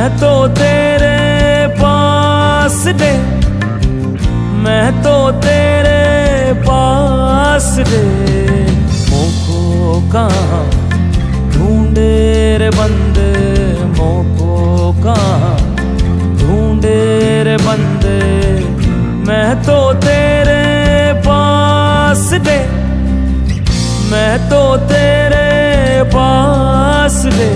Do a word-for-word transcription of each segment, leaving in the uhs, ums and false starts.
मैं तो तेरे पास रे, मैं तो तेरे पास रे। मोको कहाँ ढूंढे रे बंदे, मोको कहाँ ढूंढे रे बंदे। मैं तो तेरे पास रे, मैं तो तेरे पास रे।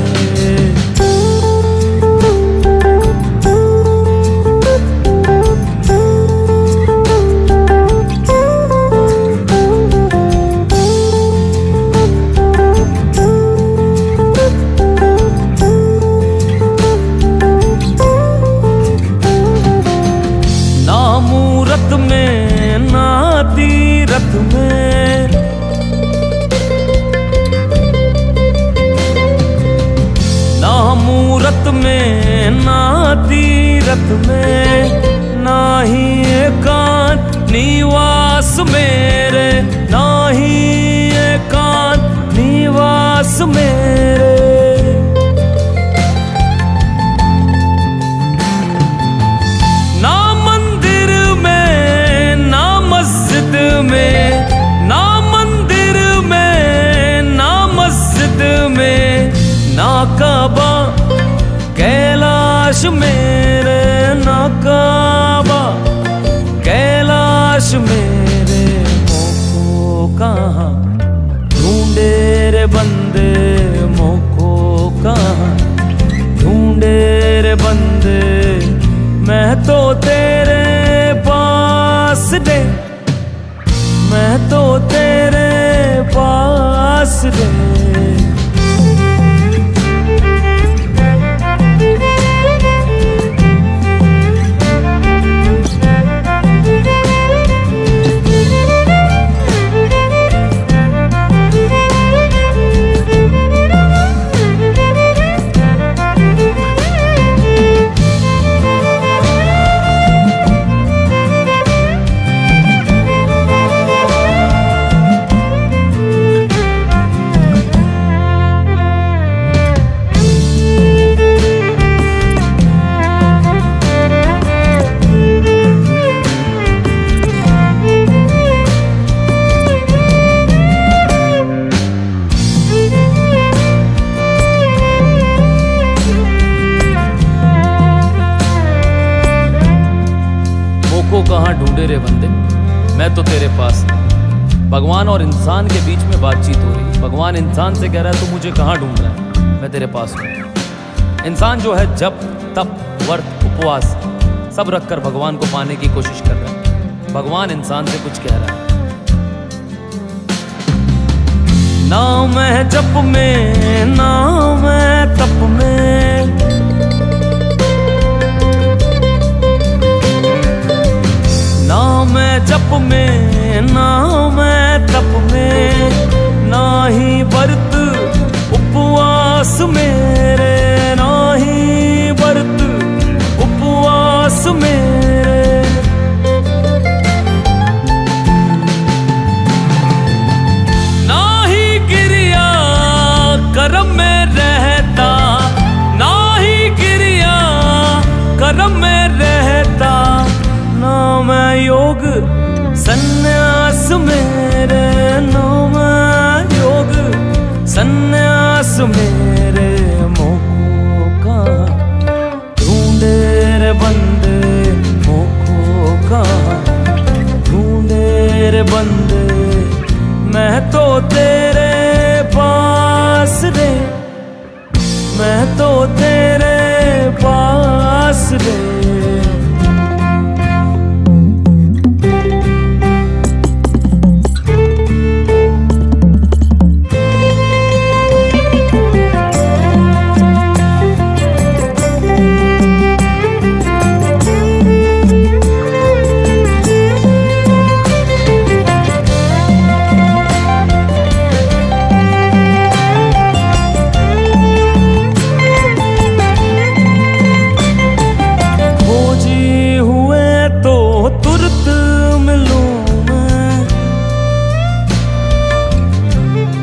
ना मूरत में ना तीरथ में, ना मूरत में ना तीरथ में, ना ही एकांत निवास मेरे, ना ही एकांत निवास मेरे। ना मंदिर में ना मस्जिद में, ना मंदिर में ना मस्जिद में, ना काबा कैलाश मेरे, ना काबा कैलाश मेरे। मोको कहाँ ढूंढे रे बंदे, मोको कहाँ ढूंढे रे बंदे। मैं तो तेरे पास रे, मैं तो तेरे पास रे। मोको कहाँ ढूंढे रे बंदे, मैं तो तेरे पास। भगवान और इंसान के बीच में बातचीत हो रही। भगवान इंसान से कह रहा है तू मुझे कहाँ ढूंढ रहा है, मैं तेरे पास हूँ। इंसान जो है जप तप व्रत उपवास सब रखकर भगवान को पाने की कोशिश कर रहा है। भगवान इंसान से कुछ कह रहा है। ना मैं जप में ना मैं तप में, ना मैं जप में ना मैं तप में, ना ही व्रत उपवास मेरे, ना ही व्रत उपवास मेरे। ना ही क्रिया कर्म में रहता, ना ही क्रिया कर्म में रहता, ना मैं योग सन्यास मेरे, ना मैं योग सन्यास मेरे। मोको कहाँ ढूंढे रे बंदे, मोको कहाँ ढूंढे रे बंदे। मैं तो तेरे पास रे, मैं तो तेरे पास रे।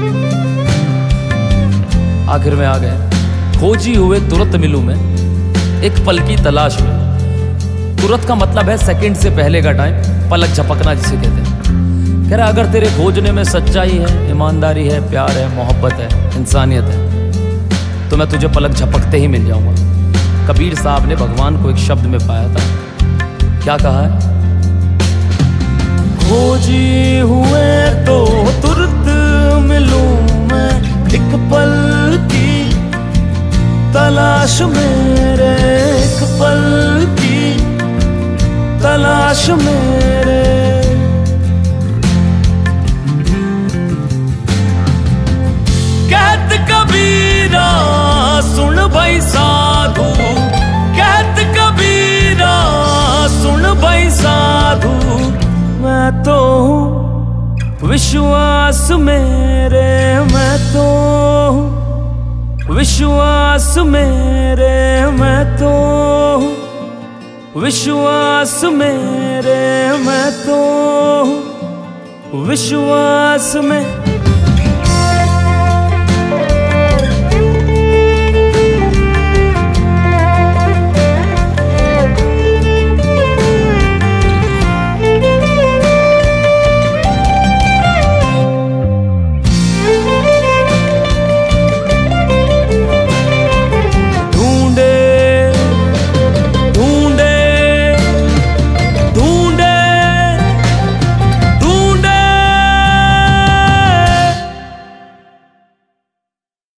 आखिर में आ गए, खोजी हुए तुरंत मिलूं मैं। एक पल की तलाश में। तुरंत का मतलब है सेकंड से पहले का टाइम, पलक झपकना जिसे कहते हैं। कह रहा अगर तेरे खोजने में सच्चाई है, ईमानदारी है, प्यार है, मोहब्बत है, इंसानियत है, तो मैं तुझे पलक झपकते ही मिल जाऊंगा। कबीर साहब ने भगवान को एक शब्द में पाया था, क्या कहा है? खोजी हुए तो तुरंत मिलूं मैं, एक पल की तलाश मेरे, एक पल की तलाश मेरे। कहत कबीरा सुन भाई साधु, कहत कबीरा सुन भाई साधु, मैं तो हूँ विश्वास मेरे, मैं तो हूँ विश्वास मेरे, मैं तो हूँ विश्वास मेरे, मैं तो हूँ विश्वास में।